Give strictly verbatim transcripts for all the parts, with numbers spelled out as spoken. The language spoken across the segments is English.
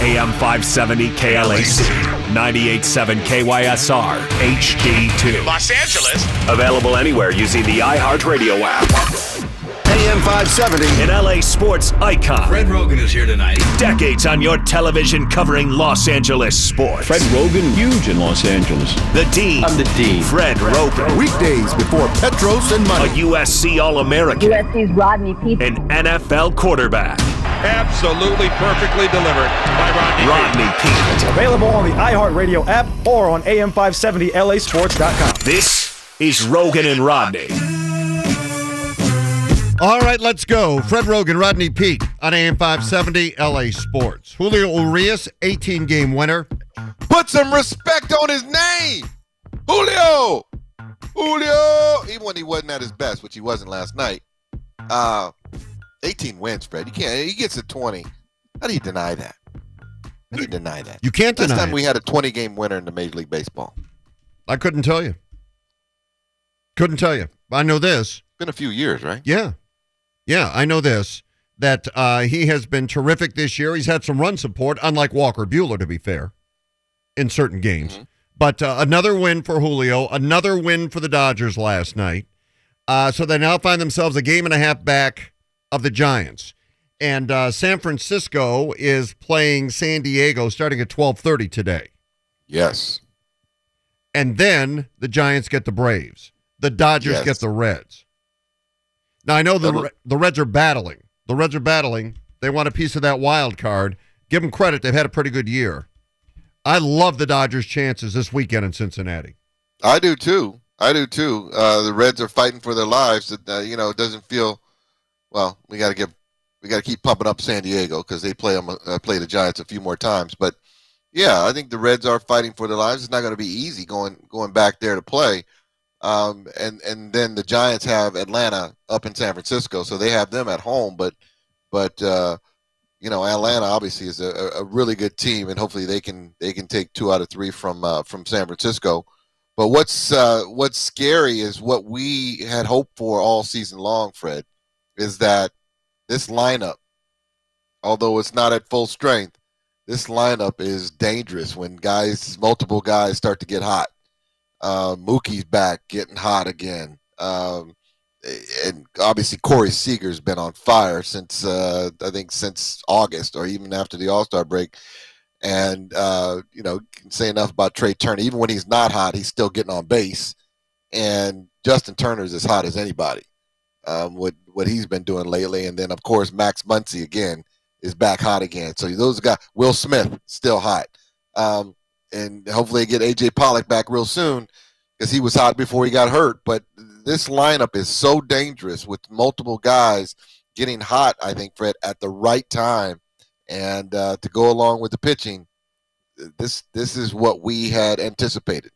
A M five seventy K L A C, ninety-eight point seven K Y S R, H D two. Los Angeles. Available anywhere using the iHeartRadio app. A M five seventy. An L A sports icon. Fred Rogan is here tonight. Decades on your television covering Los Angeles sports. Fred Rogan, huge in Los Angeles. The Dean. I'm the Dean. Fred Rogan. Weekdays before Petros and Money. A U S C All-American. U S C's Rodney Peete. An N F L quarterback. Absolutely perfectly delivered by Rodney Rodney Peete. Available on the iHeartRadio app or on A M five seventy L A sports dot com. This is Rogan and Rodney. All right, let's go. Fred Rogan, Rodney Peete on A M five seventy L A Sports. Julio Urias, eighteen-game winner. Put some respect on his name. Julio. Julio. Even when he wasn't at his best, which he wasn't last night. Uh, eighteen wins, Fred. You can't. He gets a twenty. How do you deny that? How do you deny that? You can't Last deny time it. we had a twenty-game winner in the Major League Baseball. I couldn't tell you. Couldn't tell you. I know this. Been a few years, right? Yeah. Yeah, I know this, that uh, he has been terrific this year. He's had some run support, unlike Walker Buehler, to be fair, in certain games. Mm-hmm. But uh, another win for Julio, another win for the Dodgers last night. Uh, so they now find themselves a game and a half back of the Giants. And uh, San Francisco is playing San Diego starting at twelve thirty today. Yes. And then the Giants get the Braves. The Dodgers Yes. get the Reds. Now, I know the the Reds are battling. The Reds are battling. They want a piece of that wild card. Give them credit. They've had a pretty good year. I love the Dodgers' chances this weekend in Cincinnati. I do, too. I do, too. Uh, the Reds are fighting for their lives. Uh, you know, it doesn't feel, well, we got to give, we got to keep pumping up San Diego because they play them, uh, play the Giants a few more times. But, yeah, I think the Reds are fighting for their lives. It's not going to be easy going going back there to play. Um, and, and then the Giants have Atlanta up in San Francisco, so they have them at home. But, but uh, you know, Atlanta obviously is a, a really good team, and hopefully they can they can take two out of three from uh, from San Francisco. But what's uh, what's scary is what we had hoped for all season long, Fred, is that this lineup, although it's not at full strength, this lineup is dangerous when guys, multiple guys start to get hot. Uh, Mookie's back, getting hot again. Um, and obviously Corey Seager's been on fire since, uh, I think, since August or even after the All-Star break. And, uh, you know, can say enough about Trey Turner. Even when he's not hot, he's still getting on base. And Justin Turner's as hot as anybody, um, what, what he's been doing lately. And then, of course, Max Muncy, again, is back hot again. So those guys, Will Smith, still hot. Um, And hopefully get A J Pollock back real soon because he was hot before he got hurt. But this lineup is so dangerous with multiple guys getting hot, I think, Fred, at the right time. And uh, to go along with the pitching, this this is what we had anticipated.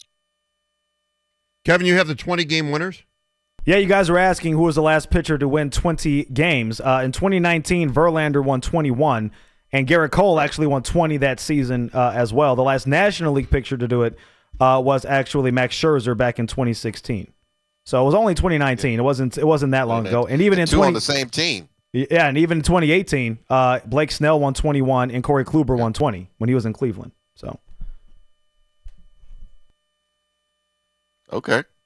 Kevin, you have the twenty-game winners? Yeah, you guys were asking who was the last pitcher to win twenty games. Uh, in twenty nineteen, Verlander won twenty-one. And Garrett Cole actually won twenty that season uh, as well. The last National League pitcher to do it uh, was actually Max Scherzer back in twenty sixteen. So it was only twenty nineteen. It wasn't. It wasn't that long ago. And even in two twenty on the same team. Yeah, and even in twenty eighteen, uh, Blake Snell won twenty-one and Corey Kluber won twenty when he was in Cleveland. So okay.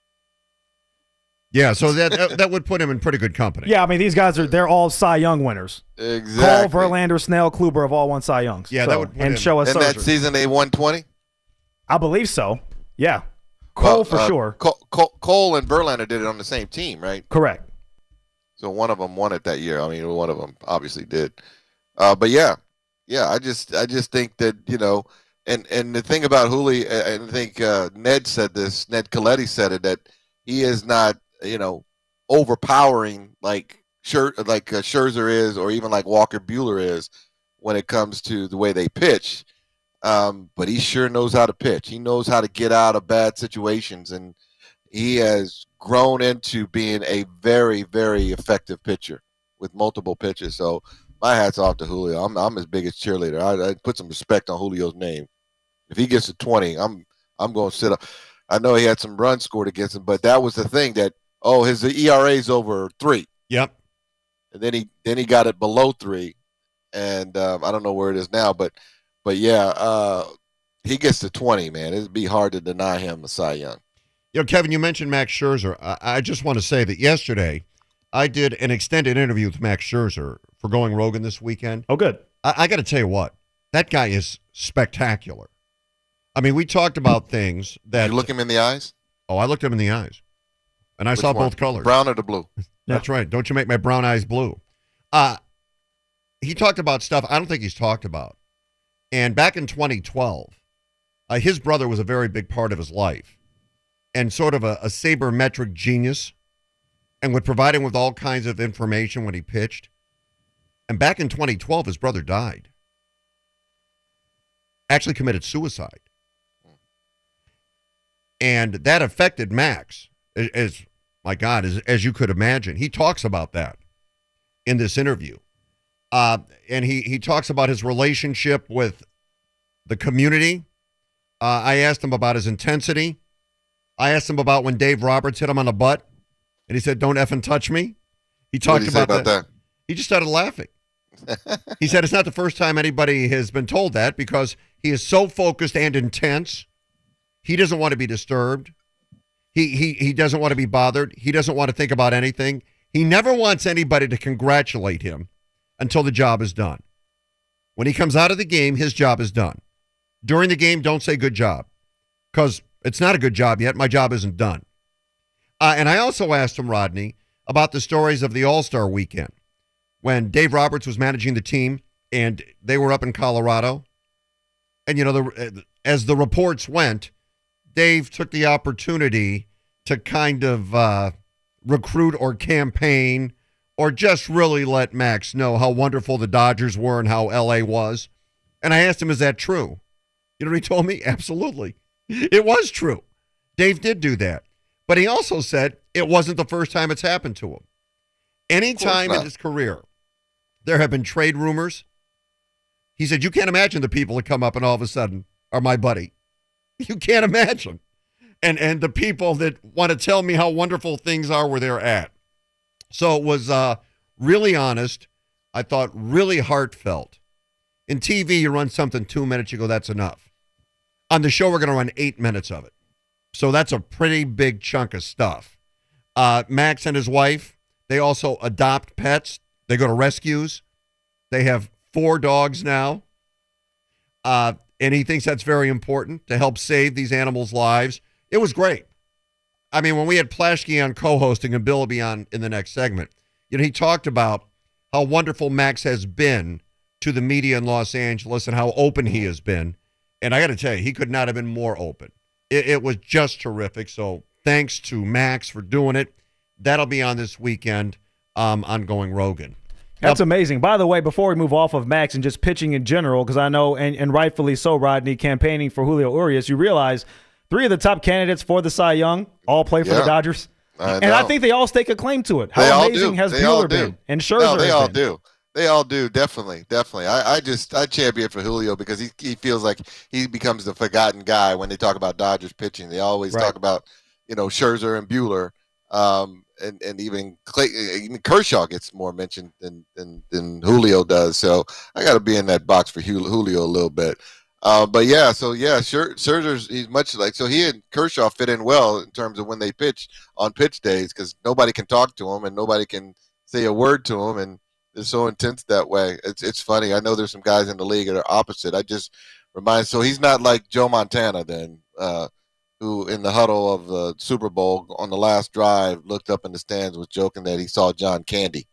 Yeah, so that, that that would put him in pretty good company. yeah, I mean these guys are they're all Cy Young winners. Exactly. Cole, Verlander, Snell, Kluber have all won Cy Youngs. Yeah, so, that would put and him- show us And that Scherzer. season they won twenty? I believe so. Yeah, Cole Well, for uh, sure. Cole, Cole, Cole and Verlander did it on the same team, right? Correct. So one of them won it that year. I mean, one of them obviously did. Uh, but yeah, yeah. I just, I just think that you know, and and the thing about Hooley, and I think uh, Ned said this. Ned Coletti said it that he is not, you know, overpowering like Scher, like uh, Scherzer is, or even like Walker Buehler is, when it comes to the way they pitch. Um, but he sure knows how to pitch. He knows how to get out of bad situations, and he has grown into being a very, very effective pitcher with multiple pitches. So my hat's off to Julio. I'm I'm his biggest cheerleader. I, I put some respect on Julio's name. If he gets to twenty, I'm I'm going to sit up. I know he had some runs scored against him, but that was the thing that oh his E R A is over three. Yep. And then he then he got it below three, and um, I don't know where it is now, but but yeah, uh, he gets to twenty, man. It'd be hard to deny him a Cy Young. You know, Kevin, you mentioned Max Scherzer. I, I just want to say that yesterday I did an extended interview with Max Scherzer for Going Rogan this weekend. Oh, good. I, I got to tell you what, that guy is spectacular. I mean, we talked about things that. You look him in the eyes? Oh, I looked him in the eyes, and I Which saw one? both colors. Brown or the blue? That's right. Don't you make my brown eyes blue. Uh, he talked about stuff I don't think he's talked about. And back in twenty twelve, uh, his brother was a very big part of his life and sort of a, a sabermetric genius and would provide him with all kinds of information when he pitched. And back in twenty twelve, his brother died. Actually committed suicide. And that affected Max, as, as my God, as, as you could imagine. He talks about that in this interview. Uh, and he, he talks about his relationship with the community. Uh, I asked him about his intensity. I asked him about when Dave Roberts hit him on the butt, and he said, "Don't effing touch me." He talked What did he say about, about that. that? He just started laughing. He said it's not the first time anybody has been told that because he is so focused and intense. He doesn't want to be disturbed. He he he doesn't want to be bothered. He doesn't want to think about anything. He never wants anybody to congratulate him until the job is done. When he comes out of the game, his job is done. During the game, don't say good job because it's not a good job yet. My job isn't done. Uh, and I also asked him, Rodney, about the stories of the All-Star weekend when Dave Roberts was managing the team and they were up in Colorado. And, you know, the, as the reports went, Dave took the opportunity to kind of uh, recruit or campaign or just really let Max know how wonderful the Dodgers were and how L A was. And I asked him, is that true? You know what he told me? Absolutely. It was true. Dave did do that. But he also said it wasn't the first time it's happened to him. Anytime in his career, there have been trade rumors. He said, you can't imagine the people that come up and all of a sudden are my buddy. You can't imagine. And and the people that want to tell me how wonderful things are where they're at. So it was uh, really honest. I thought really heartfelt. In T V, you run something two minutes, you go, that's enough. On the show, we're going to run eight minutes of it. So that's a pretty big chunk of stuff. Uh, Max and his wife, they also adopt pets. They go to rescues. They have four dogs now. Uh, and he thinks that's very important to help save these animals' lives. It was great. I mean, when we had Plashke on co-hosting and Bill will be on in the next segment, you know, he talked about how wonderful Max has been to the media in Los Angeles and how open he has been. And I got to tell you, he could not have been more open. It, it was just terrific. So thanks to Max for doing it. That'll be on this weekend um, on Going Rogan. That's amazing. By the way, before we move off of Max and just pitching in general, because I know, and, and rightfully so, Rodney, campaigning for Julio Urias, you realize three of the top candidates for the Cy Young all play for Yeah. the Dodgers. I and I know. think they all stake a claim to it. How They all amazing do. has They all Buehler do. been? And Scherzer No, they has all been. do. They all do. Definitely, definitely. I, I just I champion for Julio because he he feels like he becomes the forgotten guy when they talk about Dodgers pitching. They always Right. talk about you know Scherzer and Buehler, um, and and even Clay, even Kershaw gets more mentioned than than than Julio does. So I got to be in that box for Julio a little bit. Uh, but yeah, so yeah, Scher- Scherzer's he's much like so he and Kershaw fit in well in terms of when they pitch on pitch days because nobody can talk to him and nobody can say a word to him and they're so intense that way. It's it's funny. I know there's some guys in the league that are opposite. I just remind so he's not like Joe Montana then, uh, who in the huddle of the Super Bowl on the last drive looked up in the stands was joking that he saw John Candy.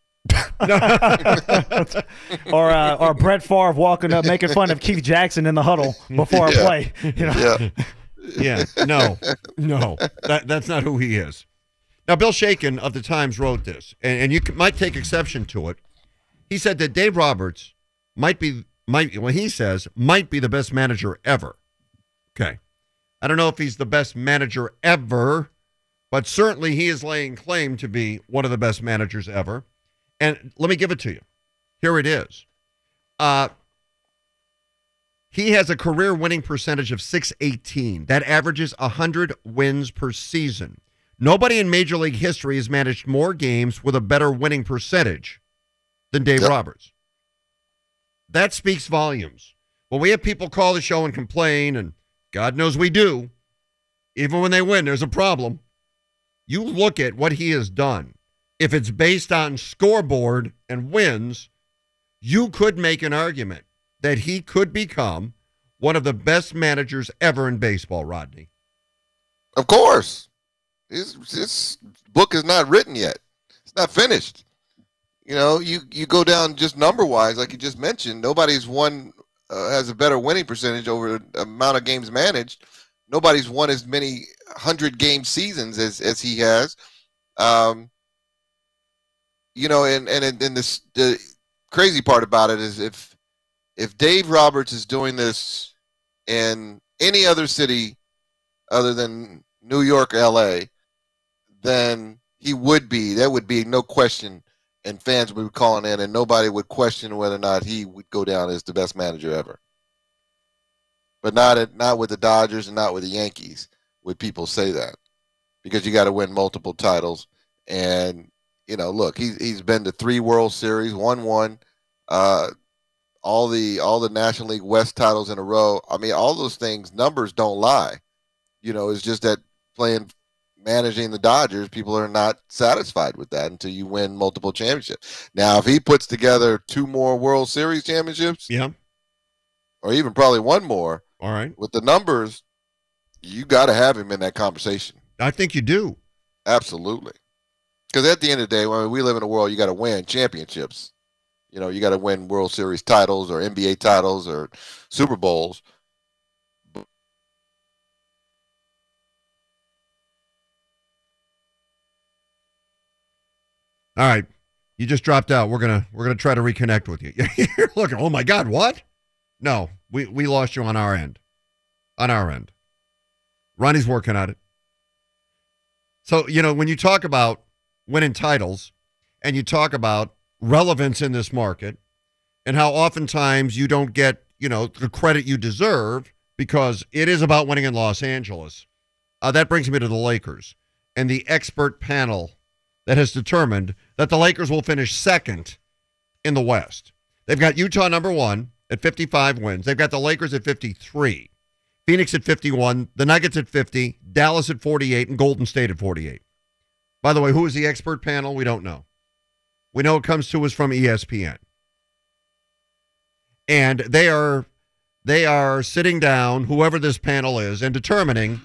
or uh, or Brett Favre walking up making fun of Keith Jackson in the huddle before Yeah. a play. You know? Yeah. Yeah, no, no, that, that's not who he is. Now, Bill Shaken of the Times wrote this, and, and you c- might take exception to it. He said that Dave Roberts might be, might well, he says, might be the best manager ever. Okay. I don't know if he's the best manager ever, but certainly he is laying claim to be one of the best managers ever. And let me give it to you. Here it is. Uh, he has a career winning percentage of six eighteen. That averages one hundred wins per season. Nobody in Major League history has managed more games with a better winning percentage than Dave Yep. Roberts. That speaks volumes Well, we have people call the show and complain, and God knows we do. Even when they win, there's a problem. You look at what he has done. If it's based on scoreboard and wins, you could make an argument that he could become one of the best managers ever in baseball, Rodney. Of course. His, his book is not written yet. It's not finished. You know, you, you go down just number-wise, like you just mentioned, nobody's won, uh, has a better winning percentage over the amount of games managed. Nobody's won as many hundred-game seasons as, as he has. Um, you know, and, and, and this, the crazy part about it is if if Dave Roberts is doing this in any other city other than New York, L A, then he would be. There would be no question, and fans would be calling in, and nobody would question whether or not he would go down as the best manager ever. But not at, not with the Dodgers and not with the Yankees would people say that, because you got to win multiple titles. And you know, look, he's he's been to three World Series, won one, uh, all the all the National League West titles in a row. I mean, all those things, numbers don't lie. You know, it's just that playing, managing the Dodgers, people are not satisfied with that until you win multiple championships. Now, if he puts together two more World Series championships, yeah, or even probably one more, all right, with the numbers, you got to have him in that conversation. I think you do. Absolutely. Because at the end of the day, when we live in a world, you got to win championships. You know, you got to win World Series titles or N B A titles or Super Bowls. All right, you just dropped out. We're gonna we're gonna try to reconnect with you. You're looking. Oh my God, what? No, we we lost you on our end. On our end, Ronnie's working on it. So you know when you talk about winning titles, and you talk about relevance in this market, and how oftentimes you don't get you know the credit you deserve because it is about winning in Los Angeles. Uh, that brings me to the Lakers and the expert panel that has determined that the Lakers will finish second in the West. They've got Utah number one at fifty-five wins. They've got the Lakers at fifty-three, Phoenix at fifty-one, the Nuggets at fifty, Dallas at forty-eight, and Golden State at forty-eight. By the way, who is the expert panel? We don't know. We know it comes to us from E S P N. And they are they are sitting down, whoever this panel is, and determining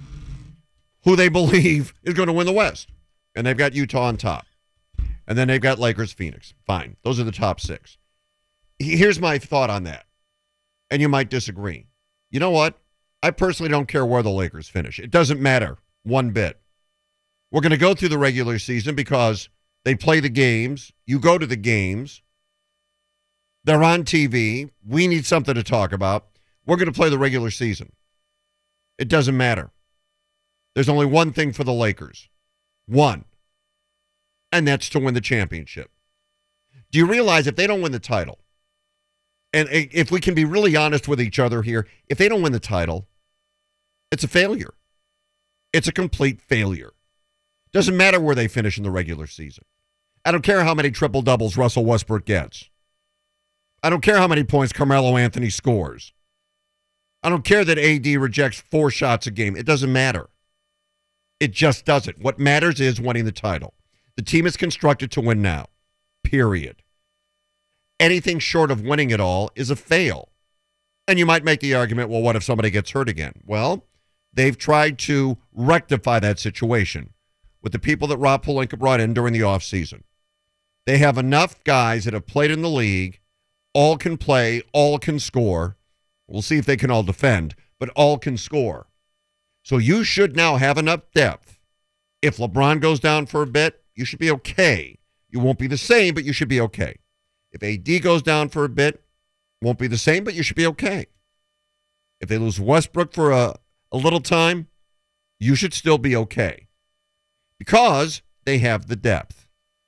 who they believe is going to win the West. And they've got Utah on top. And then they've got Lakers, Phoenix. Fine. Those are the top six. Here's my thought on that. And you might disagree. You know what? I personally don't care where the Lakers finish. It doesn't matter one bit. We're going to go through the regular season because they play the games. You go to the games. They're on T V. We need something to talk about. We're going to play the regular season. It doesn't matter. There's only one thing for the Lakers. One. And that's to win the championship. Do you realize if they don't win the title, and if we can be really honest with each other here, if they don't win the title, it's a failure. It's a complete failure. Doesn't matter where they finish in the regular season. I don't care how many triple doubles Russell Westbrook gets. I don't care how many points Carmelo Anthony scores. I don't care that A D rejects four shots a game. It doesn't matter. It just doesn't. What matters is winning the title. The team is constructed to win now. Period. Anything short of winning it all is a fail. And you might make the argument, well, what if somebody gets hurt again? Well, they've tried to rectify that situation with the people that Rob Pelinka brought in during the offseason. They have enough guys that have played in the league, all can play, all can score. We'll see if they can all defend, but all can score. So you should now have enough depth. If LeBron goes down for a bit, you should be okay. You won't be the same, but you should be okay. If A D goes down for a bit, won't be the same, but you should be okay. If they lose Westbrook for a, a little time, you should still be okay. Because they have the depth.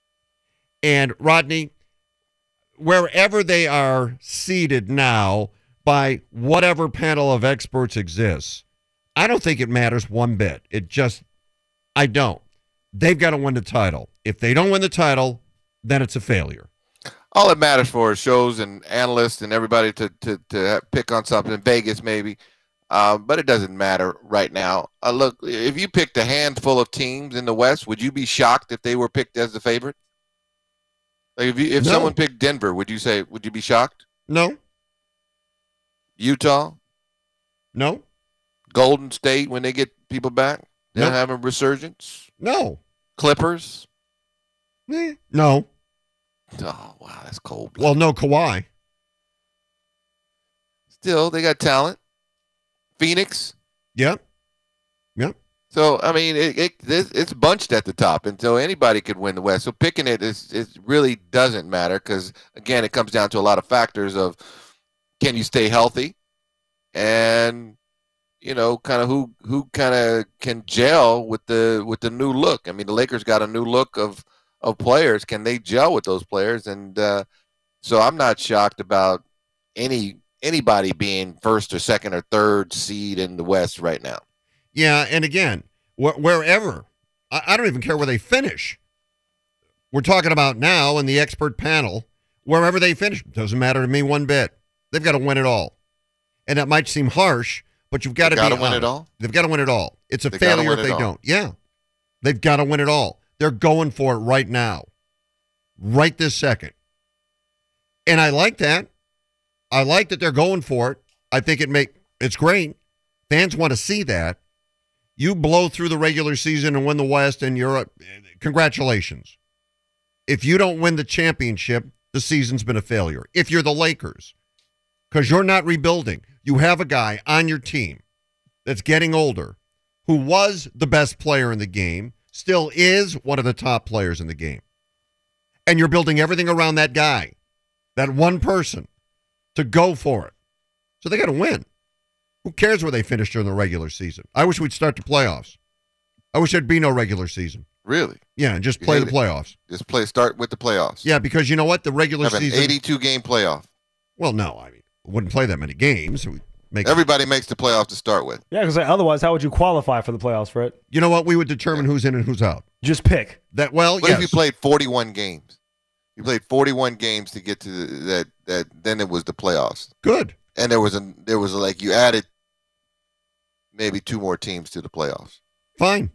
And Rodney, wherever they are seated now by whatever panel of experts exists, I don't think it matters one bit. It just, I don't. They've got to win the title. If they don't win the title, then it's a failure. all it matters for is shows and analysts and everybody to to to pick on something. Vegas maybe, um, but it doesn't matter right now. Uh, look, if you picked a handful of teams in the West, would you be shocked if they were picked as the favorite? Like if you, if No. someone picked Denver, would you say would you be shocked? No, Utah, no, Golden State when they get people back, they're Nope. having a resurgence. no, Clippers. Eh, no. Oh wow, that's cold. Well, no Kawhi. Still, they got talent. Phoenix. Yep. Yep. So I mean, it, it it's it's bunched at the top, and so anybody could win the West. So picking it is it really doesn't matter because again, it comes down to a lot of factors of can you stay healthy, and you know, kind of who who kind of can gel with the with the new look. I mean, the Lakers got a new look of of players. Can they gel with those players? And uh, so I'm not shocked about any anybody being first or second or third seed in the West right now. Yeah, and again, wh- wherever, I-, I don't even care where they finish. We're talking about now in the expert panel, wherever they finish, doesn't matter to me one bit. They've got to win it all. And that might seem harsh, but you've got to be Gotta win honest. it all? They've got to win it all. It's a They gotta failure win if it they all. don't. Yeah, they've got to win it all. They're going for it right now, right this second. And I like that. I like that they're going for it. I think it make it's great. Fans want to see that. You blow through the regular season and win the West, and you're a, congratulations. If you don't win the championship, the season's been a failure. If you're the Lakers, because you're not rebuilding, you have a guy on your team that's getting older, who was the best player in the game, still is one of the top players in the game, and you're building everything around that guy, that one person, to go for it. So they got to win. Who cares where they finish during the regular season? I wish we'd start the playoffs. I wish there'd be no regular season. Really? Yeah, and just You play the hate it. playoffs. Just play. Start with the playoffs. Yeah, because you know what? The regular Have an season. eighty-two game playoff. Well, no, I mean, wouldn't play that many games. We make. Everybody makes the playoffs to start with. Yeah, because otherwise, how would you qualify for the playoffs, Fred? You know what? We would determine who's in and who's out. Just pick. That well, What yes. if you played forty-one games? You played forty-one games to get to the, that. That then it was the playoffs, Good. and there was a there was a, like you added maybe two more teams to the playoffs. Fine.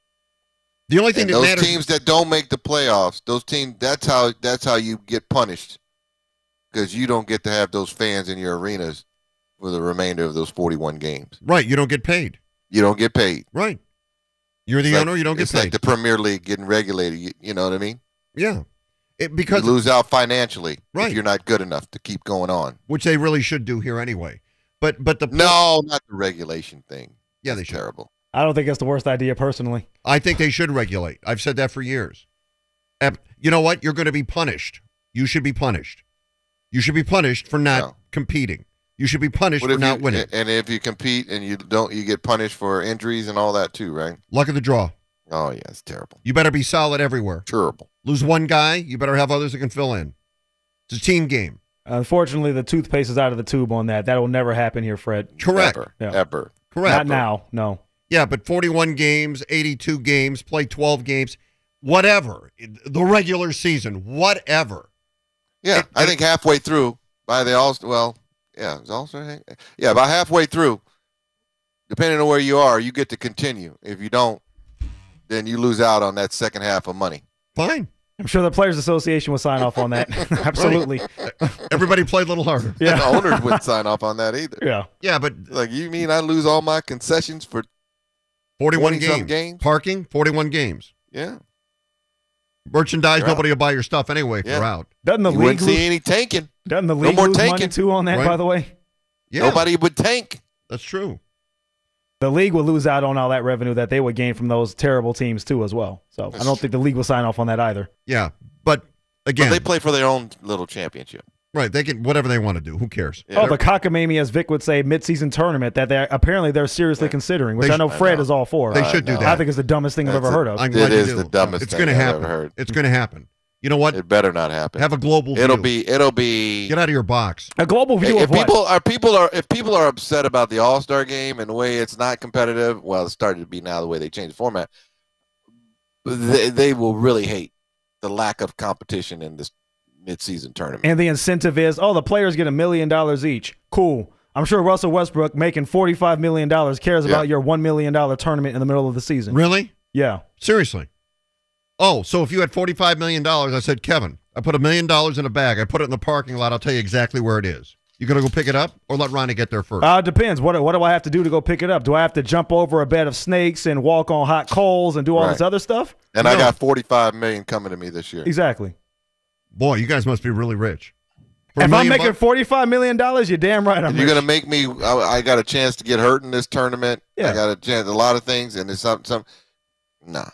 The only thing And that those matters. teams that don't make the playoffs, those teams, that's how that's how you get punished, because you don't get to have those fans in your arenas for the remainder of those forty-one games. Right, you don't get paid. You don't get paid. Right. You're the It's owner. like- You don't get it's paid. like the Premier League getting regulated. You, you know what I mean? yeah. It, You because lose out financially Right. if you're not good enough to keep going on. which they really should do here anyway. But but the No, not the regulation thing. Yeah, they That's should. terrible. I don't think that's the worst idea personally. I think they should regulate. I've said that for years. Ab- You know what? You're going to be punished. You should be punished. You should be punished for not No. competing. You should be punished What for if not you, winning. And if you compete and you don't, you get punished for injuries and all that too, right? Luck of the draw. Oh yeah, it's terrible. You better be solid everywhere. Terrible. Lose one guy, you better have others that can fill in. It's a team game. Unfortunately, the toothpaste is out of the tube on that. That will never happen here, Fred. Correct. Ever. Yeah. Ever. Correct. Not now. No. Yeah, but forty-one games, eighty-two games, play twelve games, whatever. The regular season, whatever. Yeah, It- I it- think halfway through by the all well, yeah, it's also yeah, about halfway through, depending on where you are, you get to continue. If you don't, then you lose out on that second half of money. Fine. I'm sure the Players Association will sign off on that. Absolutely. Everybody play a little harder. The Yeah. owners wouldn't sign off on that either. Yeah. Yeah, but Like, you mean I lose all my concessions for forty-one forty-some games. games? Parking, forty-one games. yeah? Merchandise, You're out. nobody will buy your stuff anyway if Yeah. you're out. Doesn't the You league wouldn't lose, see any tanking. doesn't the no league more lose money tanking. too on that, Right. by the way? Yeah, Nobody would tank. that's true. The league will lose out on all that revenue that they would gain from those terrible teams too as well. So I don't think the league will sign off on that either. Yeah, but again, But they play for their own little championship. right? They can whatever they want to do. Who cares? Yeah. Oh, the cockamamie, as Vic would say, mid-season tournament that they apparently they're seriously considering, which They I know sh- Fred I know. is all for. They I should do know. that. I think it's the dumbest thing I've That's ever a- heard of. I'm It glad you is do. the dumbest It's thing gonna I've happen. ever heard. It's going to happen. You know what? It better not happen. Have a global It'll view. be. It'll be. Get out of your box. A global view If of what? people are people are if people are upset about the All Star game and the way it's not competitive, well, it's started to be now the way they changed the format. They, they will really hate the lack of competition in this midseason tournament. And the incentive is, oh, the players get a million dollars each. Cool. I'm sure Russell Westbrook, making forty-five million dollars, cares Yeah. about your one million dollars tournament in the middle of the season. Really? Yeah. Seriously? Oh, so if you had forty-five million dollars, I said, Kevin, I put a million dollars in a bag. I put it in the parking lot. I'll tell you exactly where it is. You going to go pick it up or let Ronnie get there first? Uh, it depends. What, what do I have to do to go pick it up? Do I have to jump over a bed of snakes and walk on hot coals and do all Right. this other stuff? And No. I got forty-five million dollars coming to me this year. Exactly. Boy, you guys must be really rich. For a If I'm million making bucks- forty-five million dollars, you're damn right I'm And you're rich. gonna make me. I, I got a chance to get hurt in this tournament. Yeah. I got a chance. A lot of things, and it's some. some nah.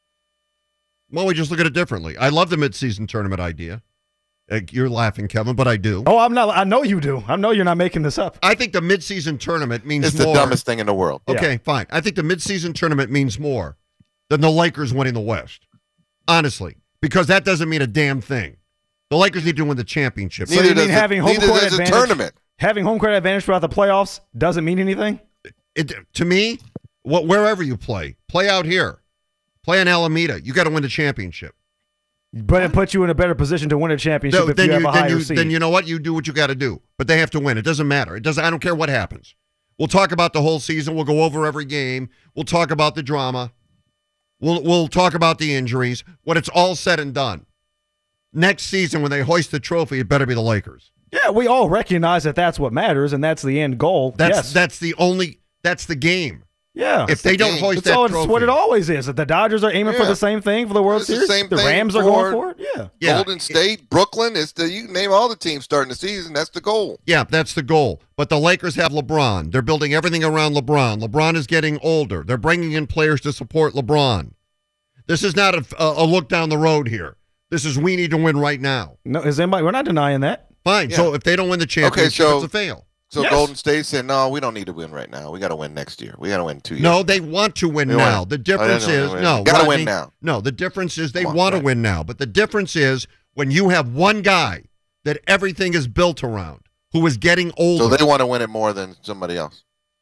Well, we just look at it differently. I love the midseason tournament idea. Uh, You're laughing, Kevin, but I do. Oh, I'm not. I know you do. I know you're not making this up. I think the midseason tournament means It's the more. dumbest thing in the world. Yeah. Okay, fine. I think the midseason tournament means more than the Lakers winning the West. Honestly, because that doesn't mean a damn thing. The Lakers need to win the championship. So Neither you mean does having it, home neither court does the advantage? tournament. Having home court advantage throughout the playoffs doesn't mean anything? It, to me, what wherever you play, play out here, play in Alameda. You got to win the championship. But it puts you in a better position to win a championship No, if then you have you, a then higher you, seed. then you know what? You do what you got to do. But they have to win. It doesn't matter. It doesn't. I don't care what happens. We'll talk about the whole season. We'll go over every game. We'll talk about the drama. We'll we'll talk about the injuries. When it's all said and done, next season when they hoist the trophy, it better be the Lakers. Yeah, we all recognize that that's what matters and that's the end goal. That's yes. that's the only. That's the game. yeah. If they don't game. hoist It's that all, it's trophy, what it always is. That the Dodgers are aiming for Yeah. the same thing for the World It's the Series. same the thing Rams are for- going for it. Yeah. yeah, Golden State, Brooklyn. It's the you can name all the teams starting the season. That's the goal. Yeah, that's the goal. But the Lakers have LeBron. They're building everything around LeBron. LeBron is getting older. They're bringing in players to support LeBron. This is not a, a, a look down the road here. This is we need to win right now. No, is anybody? We're not denying that. Fine. Yeah. So if they don't win the championship, so- it's a fail. So Yes. Golden State said, "No, we don't need to win right now. We got to win next year. We got to win two years." No, they want to win They now. want- The difference Oh, they don't is win. no. Gotta Rodney, win now. No, the difference is they Come on, want to right. win now. But the difference is when you have one guy that everything is built around, who is getting older. So they want to win it more than somebody else.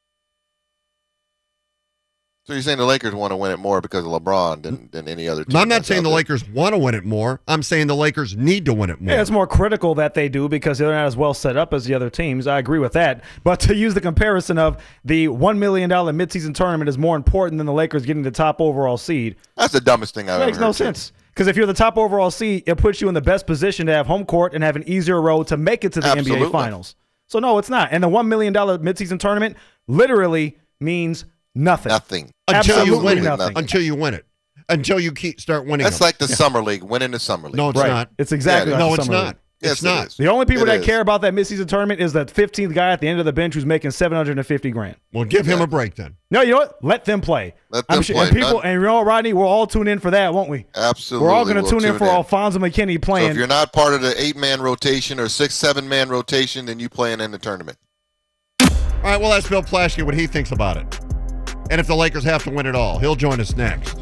So you're saying the Lakers want to win it more because of LeBron than, than any other team? I'm not that's saying out the there? Lakers want to win it more. I'm saying the Lakers need to win it more. Yeah, it's more critical that they do because they're not as well set up as the other teams. I agree with that. But to use the comparison of the one million dollars midseason tournament is more important than the Lakers getting the top overall seed, That's the dumbest thing I've it makes ever no heard. sense. Because if you're the top overall seed, it puts you in the best position to have home court and have an easier road to make it to the N B A Absolutely. Finals. So, no, it's not. And the one million dollars midseason tournament literally means nothing. Nothing. until you absolutely win it. nothing. Until you win it. Until you keep start winning. That's them. like the summer league, winning the summer league. No, it's Right. not. It's exactly Yeah, like no, the it's Summer not. League. Yes, it's it not. is. The only people It that is. care about that midseason tournament is the fifteenth guy at the end of the bench who's making seven hundred fifty grand. Well, give him Yeah. a break then. No, you know what? Let them play. Let I'm them sure, play. And people, None- and you know what, Rodney, we'll all tune in for that, won't we? Absolutely. We're all going to we'll tune in for Alfonso McKinney So playing. if you're not part of the eight-man rotation or six, seven-man rotation, then you playing in the tournament. All right, well, ask Bill Plaschke what he thinks about it. And if the Lakers have to win it all, he'll join us next.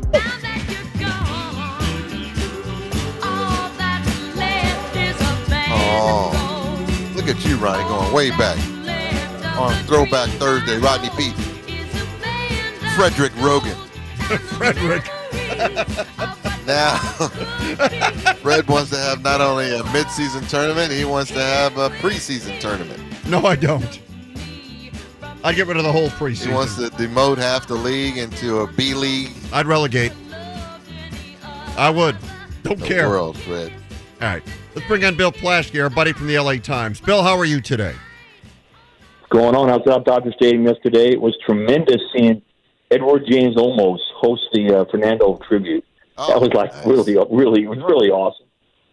Oh, look at you, Ronnie, going way back. On Throwback Thursday, Rodney Pete. Frederick Rogan. Frederick. Now, Fred wants to have not only a midseason tournament, he wants to have a preseason tournament. No, I don't. I'd get rid of the whole preseason. He wants to demote half the league into a B league. I'd relegate. I would. Don't The care. world, Fred. All right. Let's bring on Bill Plaschke, our buddy from the L A Times. Bill, how are you today? Going on. I was at Dodger Stadium yesterday. It was tremendous seeing Edward James Olmos host the uh, Fernando tribute. Oh, that was like nice. really, really, it was really awesome.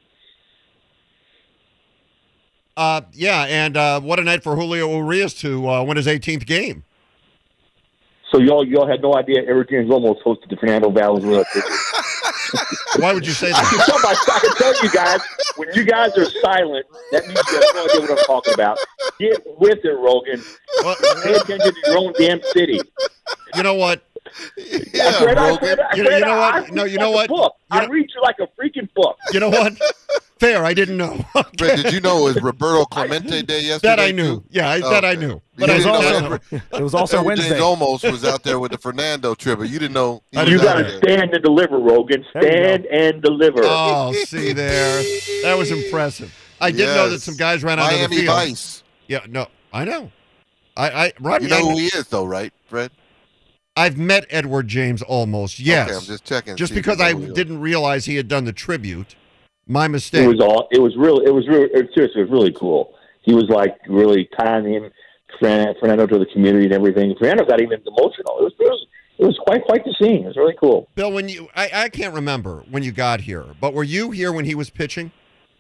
Uh, yeah, and uh, what a night for Julio Urias to uh, win his eighteenth game. So y'all, y'all had no idea Edward James Olmos hosted the Fernando Valenzuela tribute. Why would you say I can, that? tell by, I can tell you guys, when you guys are silent, that means you have no idea what I'm talking about. Get with it, Rogan. Well, Pay attention to your own damn city. you know what? Yeah, I read, I Rogan. read, I You know- you read, know I what? read No, you know like what? a book. You I know- read you like a freaking book. You know what? Fair, I didn't know. Fred, did you know it was Roberto Clemente Day yesterday? That I knew. Too? Yeah, I, Oh, that I okay. knew. But But I It was didn't also- know. Edward, It was also Edward Wednesday. James almost was out there with the Fernando tribute. You didn't know. He I was didn't You out know got there. to stand and deliver, Rogan. There you go. Stand and deliver. Oh, see there. That was impressive. I did know that Yes. some guys ran out of Miami the field. Vice. Yeah, no, I know. I, I, Rodney, You know I- who he is, though, right, Fred? I've met Edward James almost. Yes. Okay, I'm just checking. Just see if because you know I who he is. didn't realize he had done the tribute. My It mistake. was all. It was real. It was real. It, seriously, it was really cool. He was like really tying him, Fern- Fernando, to the community and everything. Fernando got even emotional. It was. It was. It was quite quite the scene. It was really cool. Bill, when you, I, I can't remember when you got here, but were you here when he was pitching?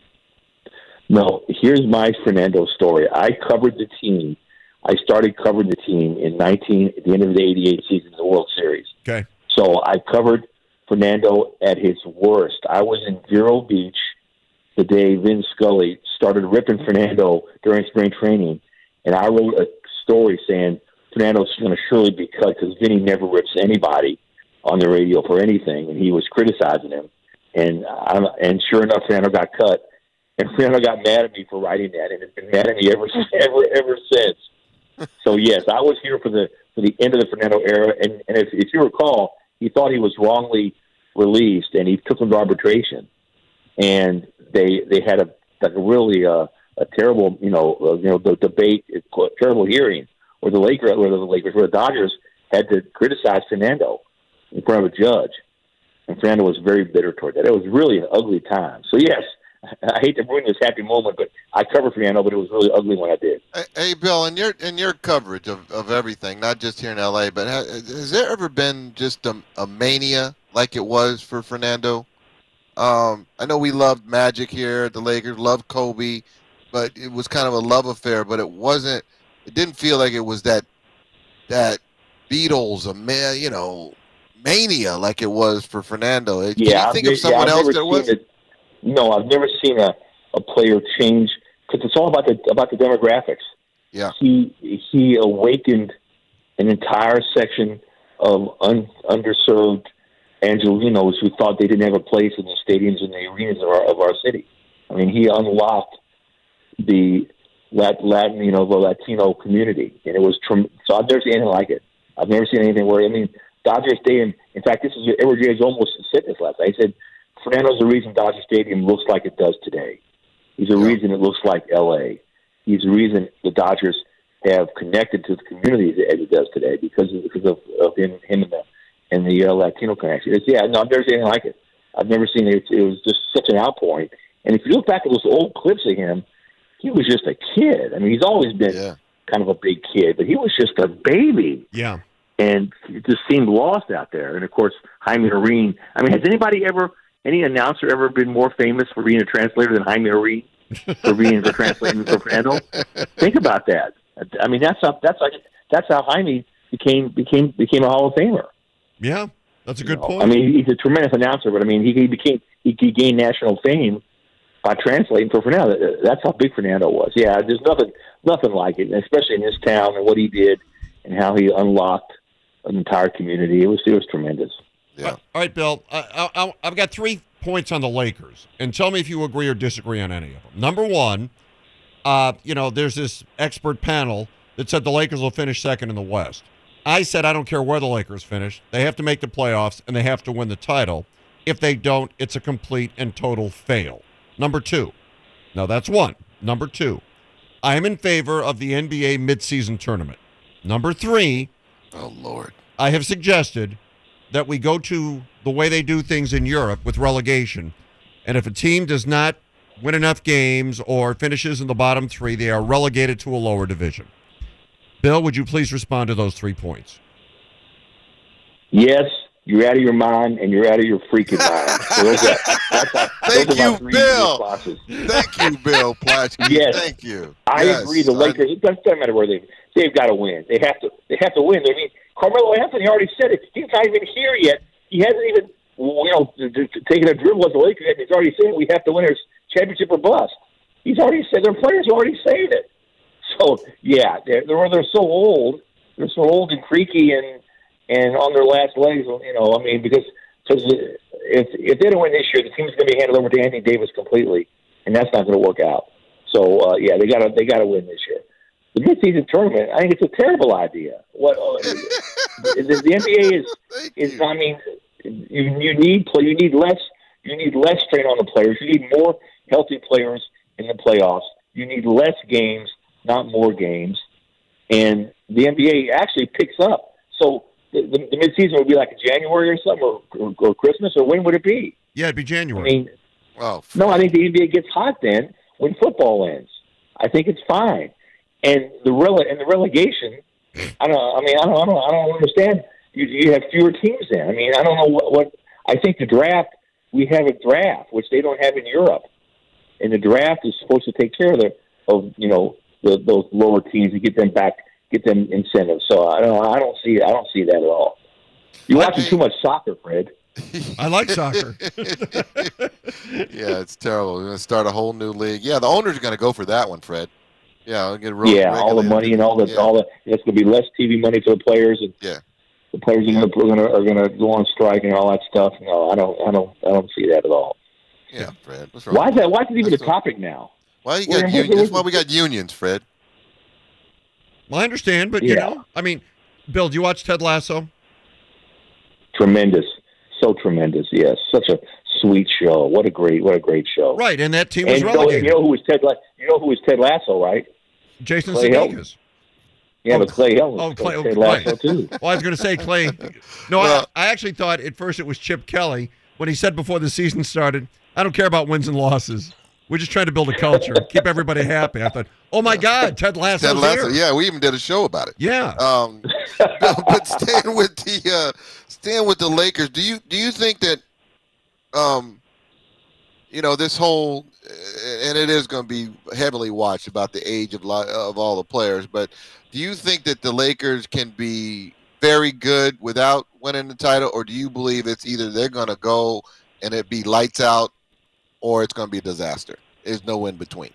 No, here's my Fernando story. I covered the team. I started covering the team in nineteen at the end of the eighty-eight season of the World Series. Okay. So I covered Fernando at his worst. I was in Vero Beach the day Vin Scully started ripping Fernando during spring training, and I wrote a story saying Fernando's going to surely be cut because Vinny never rips anybody on the radio for anything, and he was criticizing him. And I'm, and sure enough, Fernando got cut, and Fernando got mad at me for writing that, and has been mad at me ever ever ever since. So yes, I was here for the for the end of the Fernando era, and, and if, if you recall, he thought he was wrongly released, and he took him to arbitration, and they they had a like a really uh, a terrible you know uh, you know the debate, a terrible hearing where the Lakers, where the Lakers, where the Dodgers had to criticize Fernando in front of a judge, and Fernando was very bitter toward that. It was really an ugly time. So yes, I hate to ruin this happy moment, but I covered Fernando, but it was really ugly when I did. Hey, hey, Bill, in your in your coverage of, of everything, not just here in L A, but ha, has there ever been just a, a mania like it was for Fernando? Um, I know we loved Magic here at the Lakers, loved Kobe, but it was kind of a love affair. But it wasn't. It didn't feel like it was that that Beatles, a man, you know, mania like it was for Fernando. Can Yeah, you think I've- of someone yeah, I've else never that was? seen it. No, I've never seen a, a player change because it's all about the about the demographics. Yeah. He he awakened an entire section of un, underserved Angelinos who thought they didn't have a place in the stadiums and the arenas of our of our city. I mean, he unlocked the Lat, Latin, you know, the Latino community, and it was trem- so I've never seen anything like it. I've never seen anything where I mean, Dodger Stadium. In fact, this is Edward James almost said this last night. He said Fernando's the reason Dodger Stadium looks like it does today. He's the Yeah. reason it looks like L A. He's the reason the Dodgers have connected to the community as it does today because of, because of, of him, him and the and the uh, Latino connection. It's, yeah, no, I've never seen anything like it. I've never seen it. It was just such an outpouring. And if you look back at those old clips of him, he was just a kid. I mean, he's always been Yeah. kind of a big kid, but he was just a baby. Yeah. And it just seemed lost out there. And of course, Jaime Areen. I mean, has anybody ever, any announcer ever been more famous for being a translator than Jaime Areen for being for translating for Fernando? Think about that. I mean, that's how that's like that's how Jaime became became became a Hall of Famer. Yeah. That's a good You know, point. I mean, he's a tremendous announcer, but I mean, he, he became he, he gained national fame by translating for Fernando. That's how big Fernando was. Yeah, there's nothing nothing like it, especially in this town and what he did and how he unlocked an entire community. It was it was tremendous. Yeah. All right, Bill. I, I, I've got three points on the Lakers, and tell me if you agree or disagree on any of them. Number one, uh, you know, there's this expert panel that said the Lakers will finish second in the West. I said I don't care where the Lakers finish. They have to make the playoffs, and they have to win the title. If they don't, it's a complete and total fail. Number two. Now, that's one. Number two, I am in favor of the N B A midseason tournament. Number three, Oh Lord. I have suggested that we go to the way they do things in Europe with relegation, and if a team does not win enough games or finishes in the bottom three, they are relegated to a lower division. Bill, would you please respond to those three points? Yes, you're out of your mind and you're out of your freaking mind. So those are, that's how, Thank those are my you, three Bill. responses. Thank you, Bill Platsky. Yes. Thank you. I Yes, agree. The I- Lakers. It doesn't doesn't matter where they they've got to win. They have to. They have to win. I mean, Carmelo Anthony already said it. He's not even here yet. He hasn't even you know t- t- taken a dribble at the Lakers yet. He's already saying we have to win our championship or bust. He's already said their players are already saying it. So yeah, they're they're, they're so old. They're so old and creaky and and on their last legs. You know, I mean, because because if if they don't win this year, the team's going to be handed over to Anthony Davis completely. and that's not going to work out. So uh, yeah, they got to they got to win this year. The midseason tournament, I think it's a terrible idea. What uh, the, the N B A is is I mean, you you need play, you need less you need less strain on the players. You need more healthy players in the playoffs. You need less games, not more games. And the N B A actually picks up. So the, the, the midseason would be like January or something, or, or, or Christmas, or when would it be? Yeah, it'd be January. I mean, oh, no, I think the N B A gets hot then when football ends. I think it's fine. And the rele- and the relegation, I don't. I mean, I don't. I don't, I don't understand. You, you have fewer teams then. I mean, I don't know what, what. I think the draft. We have a draft which they don't have in Europe, and the draft is supposed to take care of the of you know the, those lower teams and get them back, get them incentives. So I don't. I don't see. I don't see that at all. You're watching too much soccer, Fred. I like soccer. Yeah, it's terrible. We're going to start a whole new league. Yeah, the owners are going to go for that one, Fred. Yeah, I'll get real. Yeah, all the money and all the yeah. all the. It's going to be less T V money for the players, and yeah, the players are going to are going to go on strike and all that stuff. No, I don't. I don't. I don't see that at all. Yeah, Fred. What's wrong? Why is that? Why is it even That's a topic now? Why you got Well, unions? That's why we got unions, Fred. Well, I understand, but you Yeah. know, I mean, Bill, do you watch Ted Lasso? Tremendous, so tremendous. Yes, such a sweet show. What a great, what a great show. Right, and that team was And you know, relegated. you know who was Ted? La- You know who was Ted Lasso, right? Jason Clay Sudeikis. Yeah, Oh, but Clay Hill was Oh, Clay, Ted right. Lasso too. Well, I was going to say Clay. No, Well- I, I actually thought at first it was Chip Kelly when he said before the season started, "I don't care about wins and losses. We're just trying to build a culture, keep everybody happy." I thought, "Oh my God, Ted Lasso's Ted Lasso. here." Yeah, we even did a show about it. Yeah. Um, but staying with the uh, staying with the Lakers, do you do you think that, um, you know, this whole, and it is going to be heavily watched about the age of li- of all the players, but do you think that the Lakers can be very good without winning the title, or do you believe it's either they're going to go and it be lights out, or it's going to be a disaster? There's no in between.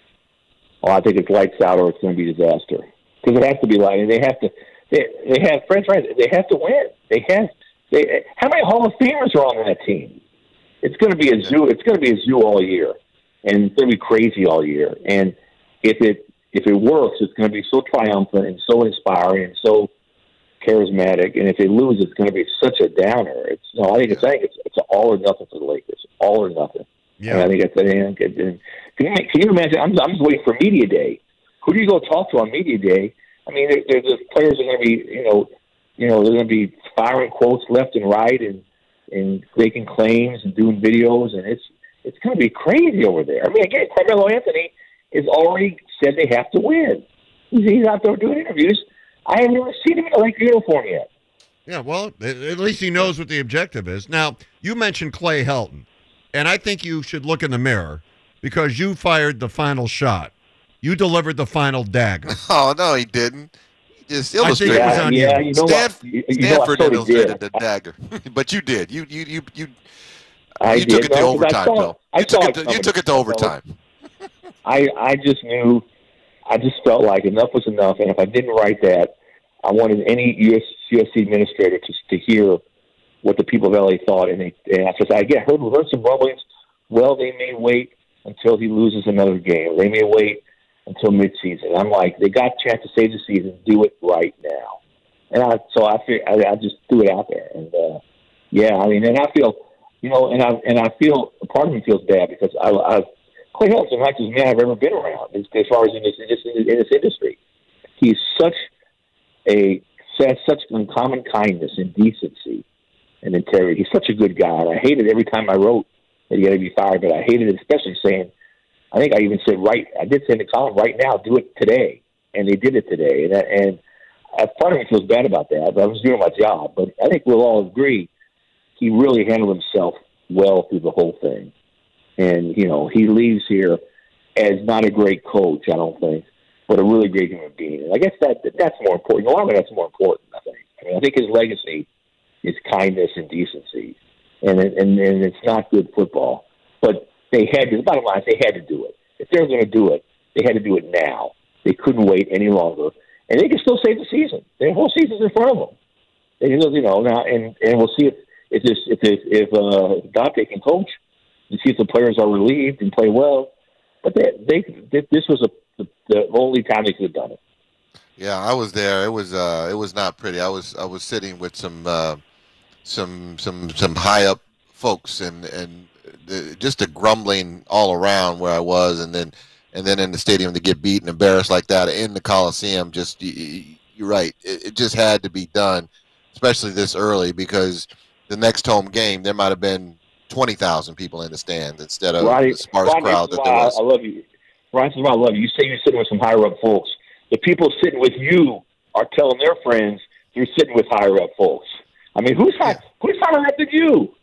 Oh, I think it's lights out or it's going to be a disaster. Because it has to be light, and they have to. They they have French fries. They have to win. They have. They how many Hall of Famers are on that team? It's going to be a zoo. It's going to be a zoo all year, and it's going to be crazy all year. And if it if it works, it's going to be so triumphant and so inspiring and so charismatic. And if they lose, it's going to be such a downer. It's no. I think it's I think it's it's all or nothing for the Lakers. All or nothing. Yeah. And I think it's. I think it's and can you can you imagine? I'm I'm just waiting for media day. Who do you go talk to on media day? I mean, there, there, the players are going to be, you know, you know, they're going to be firing quotes left and right, and and making claims and doing videos, and it's it's going to be crazy over there. I mean, again, Carmelo Anthony has already said they have to win. He's, he's out there doing interviews. I haven't even seen him in a Laker uniform yet. Yeah, well, at at least he knows what the objective is. Now, you mentioned Clay Helton, and I think you should look in the mirror because you fired the final shot. You delivered the final dagger. Oh no, he didn't. He just I think illustrated. it was Yeah, on yeah, you. you know Stanf- what? You, you know, I Stanford totally illustrated did. the dagger, but you did. You you you you. I you did. took it to No, 'cause I overtime, saw- Bill. I You took saw it. To, you coming. took it to overtime. I I just knew, I just felt like enough was enough, and if I didn't write that, I wanted any U S U S C administrator to to hear what the people of L A thought, and they and I just I get heard heard some rumblings. Well, they may wait until he loses another game. They may wait until midseason. I'm like, they got a chance to save the season. Do it right now. And I so I feel I, I just threw it out there, and uh, yeah, I mean, and I feel, you know, and I and I feel part of me feels bad because I, I Clay Helton's the nicest man I've ever been around as, as far as in this, in this in this industry. He's such a has such uncommon kindness and decency and integrity. He's such a good guy. And I hated every time I wrote that he had to be fired, but I hated it especially saying. I think I even said right. I did say in the column right now, do it today, and they did it today. And that, and uh, part of me feels bad about that. But I was doing my job. But I think we'll all agree he really handled himself well through the whole thing. And you know, he leaves here as not a great coach, I don't think, but a really great human being. And I guess that that's more important. A lot of that's more important. I think. I mean, I think his legacy is kindness and decency, and and and it's not good football, but. They had to, the bottom line is they had to do it. If they were going to do it, they had to do it now. They couldn't wait any longer. And they can still save the season. The whole season's in front of them. They can, you know, now, and, and we'll see if if this, if if, if uh, Dante can coach and see if the players are relieved and play well. But they, they, they this was a, the, the only time they could have done it. Yeah, I was there. It was uh, it was not pretty. I was I was sitting with some uh, some some some high up folks, and and the, just a grumbling all around where I was, and then and then in the stadium to get beat and embarrassed like that in the Coliseum. Just you, you're right. It, it just had to be done, especially this early, because the next home game there might have been twenty thousand people in the stands instead of Rodney, the sparse Rodney, crowd that there I, was. I love you, Ryan. This is why I love you. You say you're sitting with some higher up folks. The people sitting with you are telling their friends you're sitting with higher up folks. I mean, who's high, who's higher up than you?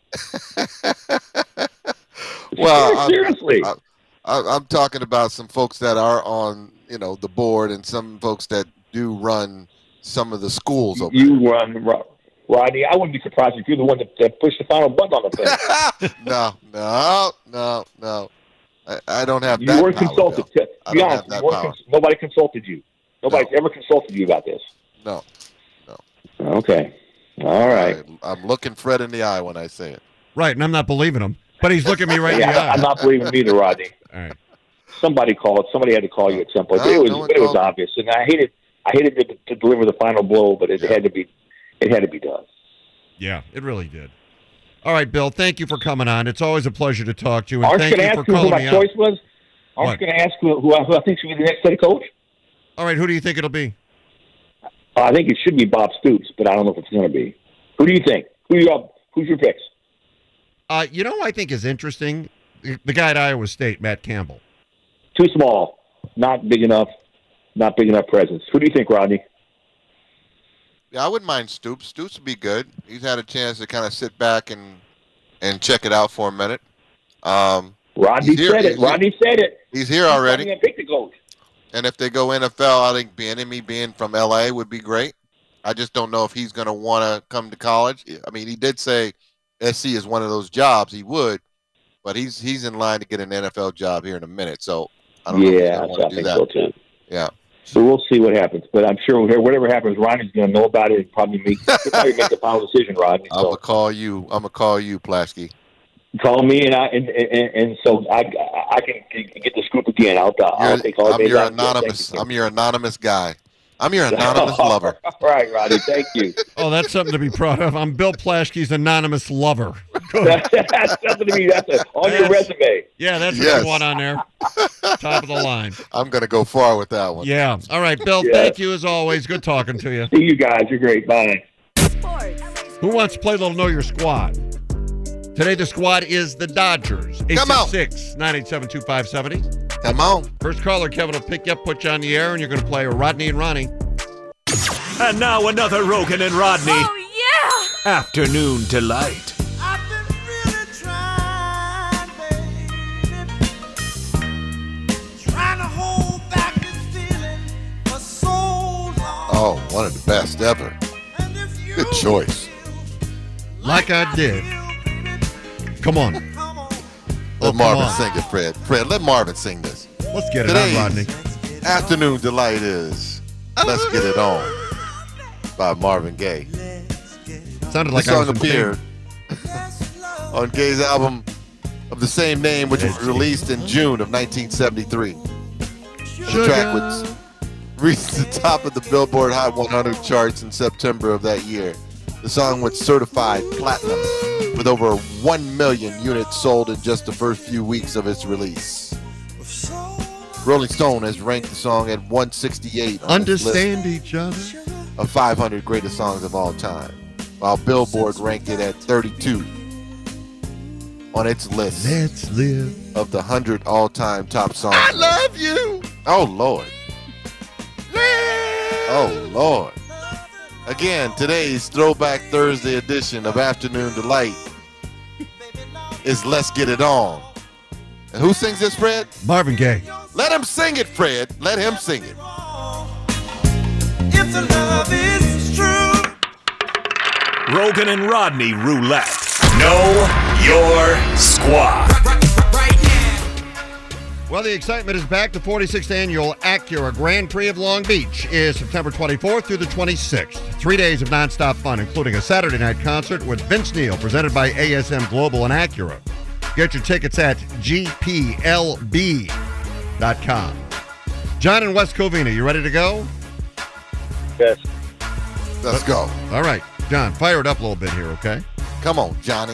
Well, seriously, I'm, I'm, I'm talking about some folks that are on, you know, the board, and some folks that do run some of the schools over you there. run, Rodney. I wouldn't be surprised if you're the one that, that pushed the final button on the thing. no, no, no, no. I, I don't have you that weren't power, consulted. Bill. To I be don't honest, have that you weren't power. cons- nobody consulted you. Nobody's No. ever consulted you about this. No, no. Okay. All right. I, I'm looking Fred in the eye when I say it. Right, and I'm not believing him, but he's looking me right in the Yeah, eye. I'm not believing him either, Rodney. All right. Somebody called. Somebody had to call you at some point. No, it was, no one but it was called me. obvious, and I hated. I hated to, to deliver the final blow, but it Yeah. had to be. It had to be done. Yeah, it really did. All right, Bill, thank you for coming on. It's always a pleasure to talk to you, and Aren't you thank going you to for ask who calling my me choice out. was? Aren't What? you going to ask who, who, I, who I think should be the next head coach? All right, who do you think it'll be? Uh, I think it should be Bob Stoops, but I don't know if it's going to be. Who do you think? Who you up? Who's your picks? Uh, you know, who I think is interesting. The guy at Iowa State, Matt Campbell. Too small, not big enough, not big enough presence. Who do you think, Rodney? Yeah, I wouldn't mind Stoops. Stoops would be good. He's had a chance to kind of sit back and and check it out for a minute. Um, Rodney He's here. said it. He's here. Rodney said it. he's here already. He's pick the coach. And if they go N F L, I think Bieniemy being from L A would be great. I just don't know if he's going to want to come to college. I mean, he did say S C is one of those jobs. He would, but he's he's in line to get an N F L job here in a minute. So I don't know if he's Yeah, gonna I want to do think that. so too. Yeah. So we'll see what happens. But I'm sure whatever happens, Rodney's going to know about it and probably make he'll probably make the final decision, Rodney. I'm So gonna call you. I'm gonna call you, Plasky. call me, and I and, and, and so I I can get the scoop again. I'll I'll You're- take all I'm day your long. anonymous. Thank you. I'm your anonymous guy. I'm your anonymous lover. All right, Rodney. Thank you. Oh, that's something to be proud of. I'm Bill Plaschke's anonymous lover. That's something to be. That's a, on your Yes. resume. Yeah, that's what Yes. you want on there. Top of the line. I'm gonna go far with that one. Yeah. All right, Bill, Yeah. thank you as always. Good talking to you. See you guys. You're great. Bye. Who wants to play a little Know Your Squad? Today, the squad is the Dodgers. Come on. eight six six, nine eight seven, two five seven zero. Come on. First caller, Kevin will pick you up, put you on the air, and you're going to play Rodney and Ronnie. And now another Rogan and Rodney Oh, yeah! Afternoon Delight. I've been really trying, baby. Trying to hold back this feeling for so long. Oh, one of the best ever. And if you Good choice. Like I did. Come on. come on, Let Oh, come Marvin on. sing it, Fred. Fred, let Marvin sing this. Let's get it Today's on, Rodney. Afternoon Delight is Let's Get It On by Marvin Gaye. Sounded The like I was song in pain. appeared on Gaye's album of the same name, which was released in June of nineteen seventy-three. The track was reached the top of the Billboard Hot one hundred charts in September of that year. The song was certified platinum with over one million units sold in just the first few weeks of its release. Rolling Stone has ranked the song at one sixty-eight on its list Understand each other. of five hundred greatest songs of all time, while Billboard ranked it at thirty-two on its list Let's live. of the one hundred all-time top songs. I love you. Oh, Lord. Oh, Lord. Again, today's Throwback Thursday edition of Afternoon Delight is Let's Get It On. And who sings this, Fred? Marvin Gaye. Let him sing it, Fred. Let him sing it. if the love is true. Rogan and Rodney Roulette. Know your squad. Right now. Well, the excitement is back. The forty-sixth Annual Acura Grand Prix of Long Beach is September twenty-fourth through the twenty-sixth. Three days of nonstop fun, including a Saturday night concert with Vince Neil, presented by A S M Global and Acura. Get your tickets at G P L B dot com. John in West Covina, you ready to go? Yes. Let's go. All right. John, fire it up a little bit here, okay? Come on, Johnny.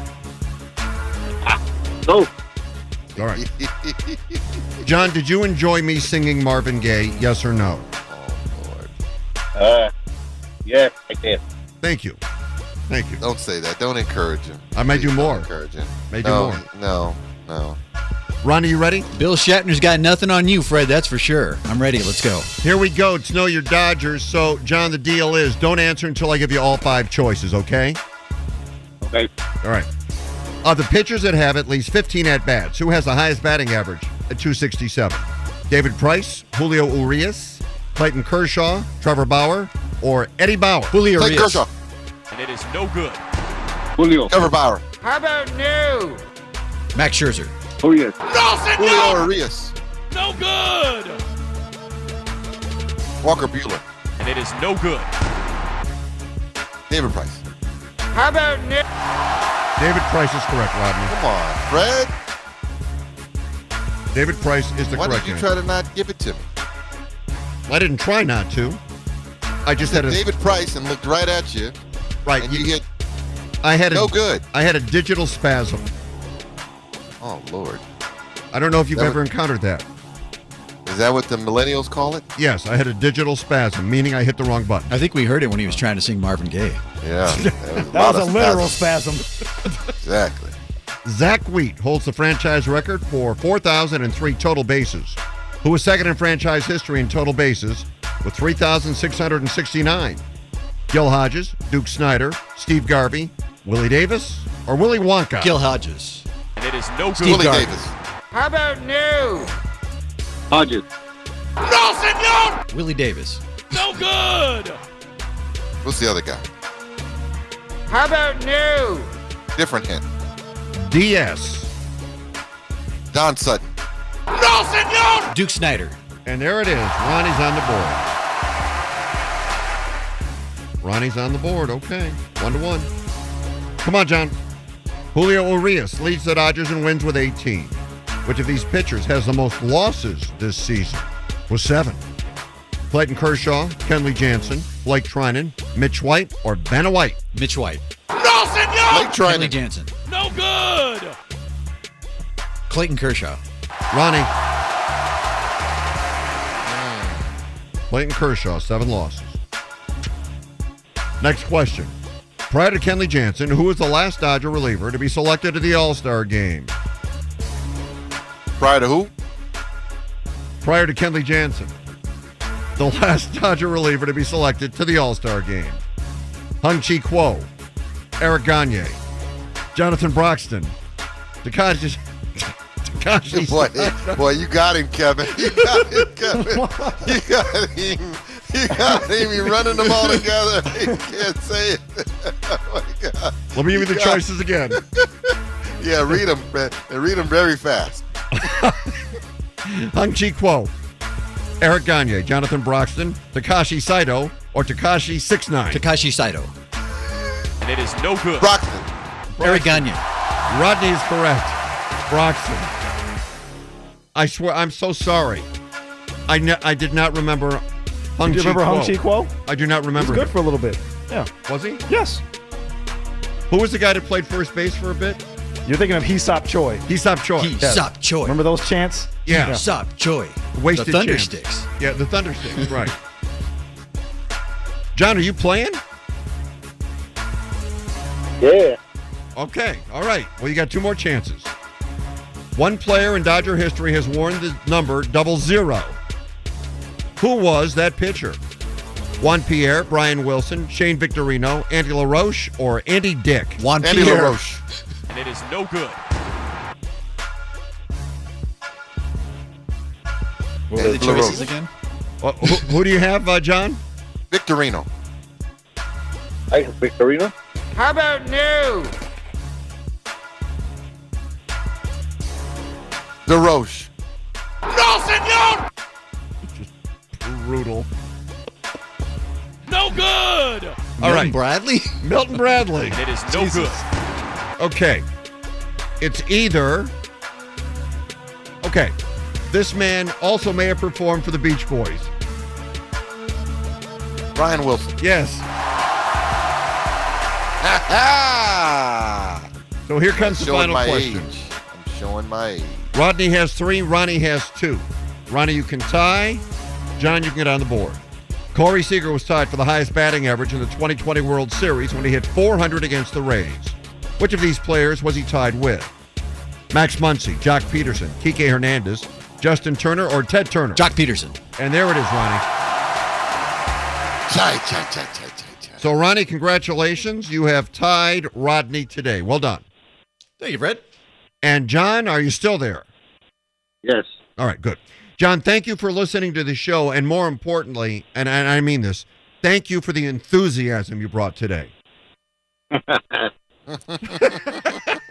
Go. All right. John, did you enjoy me singing Marvin Gaye, yes or no? Oh, Lord. Uh, yeah, I did. Thank you. Thank you. Don't say that. Don't encourage him. I may do Please more. Don't encourage him. May do no, more. No, no. Ronnie, you ready? Bill Shatner's got nothing on you, Fred, that's for sure. I'm ready. Let's go. Here we go. It's Know Your Dodgers. So, John, the deal is don't answer until I give you all five choices, okay? Okay. All right. Of the pitchers that have at least fifteen at-bats, who has the highest batting average at two sixty-seven? David Price, Julio Urias, Clayton Kershaw, Trevor Bauer, or Eddie Bauer? Julio Clayton Urias. Kershaw. And it is no good. Julio. Trevor Bauer. How about no? Max Scherzer. Julio. Julio Urias. No good. Walker Buehler. And it is no good. David Price. How about no? David Price is correct, Rodney. Come on, Fred. David Price is the Why correct did you answer. try to not give it to me? I didn't try not to. I just had a David Price and looked right at you, right. and you hit I had a, no good. I had a digital spasm. Oh, Lord. I don't know if you've That ever would- encountered that. Is that what the millennials call it? Yes, I had a digital spasm, meaning I hit the wrong button. I think we heard it when he was trying to sing Marvin Gaye. Yeah. That was a literal spasm. Exactly. Zach Wheat holds the franchise record for four thousand three total bases, who was second in franchise history in total bases with three thousand six hundred sixty-nine. Gil Hodges, Duke Snyder, Steve Garvey, Willie Davis, or Willie Wonka? Gil Hodges. And it is no good. Steve Willie Garvey. Davis. How about no? Hodges. No, senor! Willie Davis. No good. What's the other guy? How about no? Different hint. D S. Don Sutton. No, senor! Duke Snyder. And there it is. Ronnie's on the board. Ronnie's on the board. Okay. One to one. Come on, John. Julio Urias leads the Dodgers and wins with eighteen. Which of these pitchers has the most losses this season? With seven. Clayton Kershaw, Kenley Jansen, Blake Trinan, Mitch White, or Vanna White? Mitch White. No, senor! Blake Kenley Trinan. Jansen. No good. Clayton Kershaw. Ronnie. Clayton Kershaw, seven losses. Next question. Prior to Kenley Jansen, who was the last Dodger reliever to be selected to the All-Star game? Prior to who? Prior to Kenley Jansen, the last Dodger reliever to be selected to the All-Star game. Hung-Chi Kuo, Eric Gagne, Jonathan Broxton, Takashi. Takashi. Boy, boy, you got him, Kevin. You got him, Kevin. You got him. You got him. You're running them all together. You can't say it. Oh, my God. Let me give you the got- choices again. Yeah, read them, man. And read them very fast. Hung-Chi Kuo, Eric Gagne, Jonathan Broxton, Takashi Saito, or Takashi six nine. Takashi Saito. And it is no good. Broxton. Eric Gagne. Rodney is correct. Broxton. I swear, I'm so sorry. I ne- I did not remember Hung Do you Chi remember Hung Chi Kuo. Kuo? I do not He was remember. good him. for a little bit. Yeah. Was he? Yes. Who was the guy that played first base for a bit? You're thinking of Hesop Choi. Hesop Choi. He Sop Choi. Remember those chants? Yeah. Sop Choi. Wasted The Thunder chance. Sticks. Yeah, the Thundersticks, right. John, are you playing? Yeah. Okay, all right. Well, you got two more chances. One player in Dodger history has worn the number double zero. Who was that pitcher? Juan Pierre, Brian Wilson, Shane Victorino, Andy LaRoche, or Andy Dick? Juan Andy Pierre. LaRoche. And it is no good. What were the Andy choices LaRoche. again? Uh, who, who do you have, uh, John? Victorino. I have Victorino. How about no? DeRoche. No, senor! Brutal. No good. All Milton right. Bradley? Milton Bradley. And it is no good. Okay. It's either. Okay. this man also may have performed for the Beach Boys. Brian Wilson. Yes. So here comes the final my question. Age. I'm showing my age. Rodney has three. Ronnie has two. Ronnie, you can tie. John, you can get on the board. Corey Seager was tied for the highest batting average in the twenty twenty World Series when he hit four hundred against the Rays. Which of these players was he tied with? Max Muncy, Jock Peterson, Kike Hernandez, Justin Turner, or Ted Turner? Jock Peterson. And there it is, Ronnie. Tie, tie, tie, tie, tie, tie. So, Ronnie, congratulations. You have tied Rodney today. Well done. Thank you, Fred. And, John, are you still there? Yes. All right, good. John, thank you for listening to the show. And more importantly, and, and I mean this, thank you for the enthusiasm you brought today.